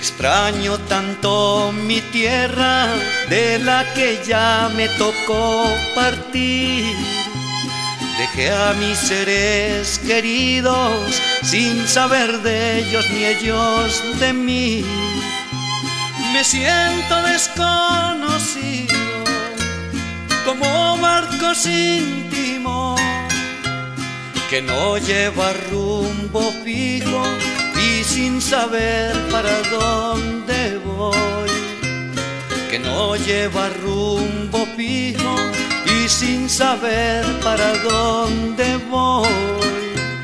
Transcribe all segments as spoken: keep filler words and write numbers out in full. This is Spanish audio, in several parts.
Extraño tanto mi tierra, de la que ya me tocó partir. Dejé a mis seres queridos sin saber de ellos ni ellos de mí. Me siento desconocido, como barco sin timón, que no lleva rumbo fijo y sin saber para dónde voy. Que no lleva rumbo fijo y sin saber para dónde voy.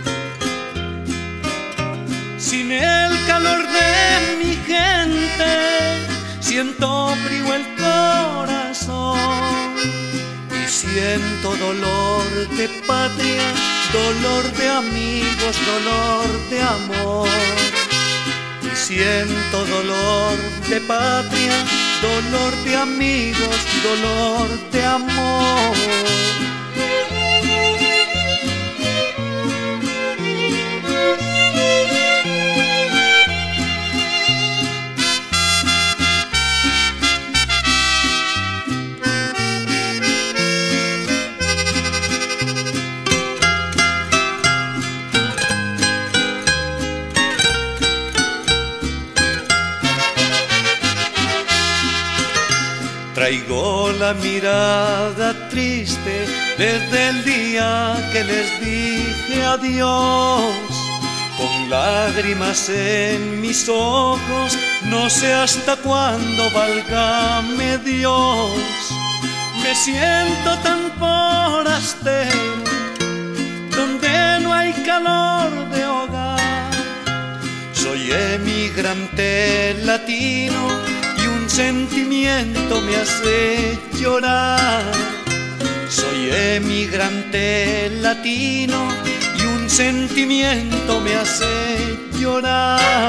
Sin el calor de mi gente siento frío el corazón y siento dolor de patria, dolor de amigos, dolor de amor. Y siento dolor de patria, dolor de amigos, dolor de amor. Traigo la mirada triste desde el día que les dije adiós. Con lágrimas en mis ojos, no sé hasta cuándo, válgame Dios. Me siento tan forastero, donde no hay calor de hogar. Soy emigrante latino y un sentimiento me hace llorar. Soy emigrante latino y un sentimiento me hace llorar.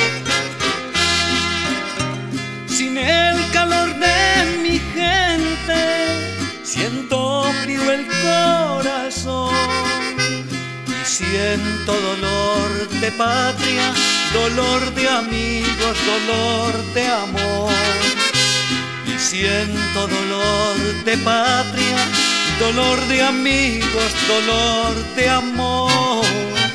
Sin el calor de mi gente siento frío el corazón y siento dolor de patria, dolor de amigos, dolor de amor. Y siento dolor de patria, dolor de amigos, dolor de amor.